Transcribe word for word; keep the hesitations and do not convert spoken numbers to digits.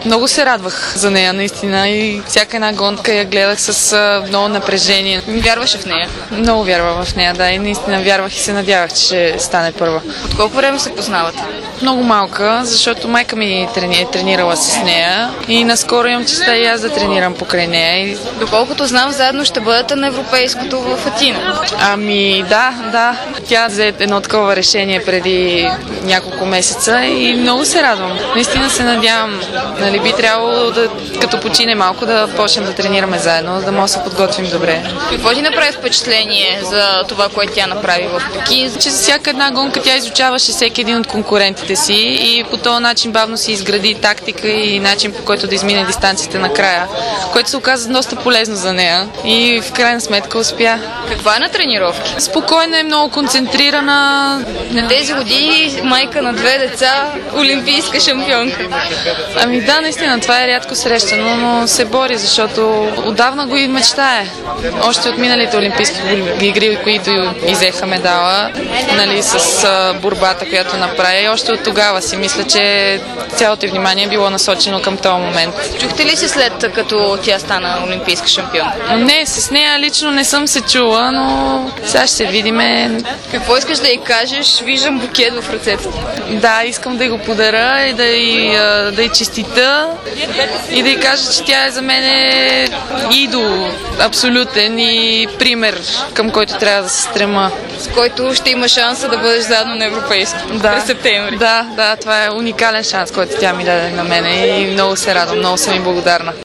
Много се радвах за нея, наистина, и всяка една гонка я гледах с а, много напрежение. Вярваше в нея? Много вярвах в нея, да, и наистина вярвах и се надявах, че ще стане първа. От колко време се познавате? Много малка, защото майка ми трени, е тренирала с нея и наскоро имам честа и аз да тренирам покрай нея. И... Доколкото знам, заедно ще бъдете на европейското в Атина. Ами да, да. Тя взе едно такова решение преди няколко месеца и много се радвам. Наистина се надявам, нали, би трябвало да, като почине малко, да почнем да тренираме заедно, да може да се подготвим добре. Какво ти направи впечатление за това, което тя направи в Пекин? Че за всяка една гонка тя изучаваше всеки един от конкурентите си и по този начин бавно си изгради тактика и начин, по който да измине дистанцията накрая, което се оказа доста полезно за нея и в крайна сметка успя. Каква е на тренировки? Спокойна, е много концентрирана. На тези години майка на две деца, олимпийска шампионка. Ами да, наистина, това е рядко срещано, но се бори, защото отдавна го и мечтае. Още от миналите олимпийски игри, които изеха медала, нали, с а, борбата, която направи, още от тогава си мисля, че цялото внимание е било насочено към този момент. Чухте ли се след като тя стана олимпийска шампион? Не, с нея лично не съм се чула, но сега ще се видиме. Какво искаш да й кажеш? Виждам букет в ръцете. Да, искам да й го подаря и да й, да й честита и да й кажа, че тя е за мен идол, абсолютен и пример, към който трябва да се стрема. С който ще има шанса да бъдеш заедно на европейско да, през септември. Да, да, това е уникален шанс, който тя ми даде на мене и много се радвам, много съм и благодарна.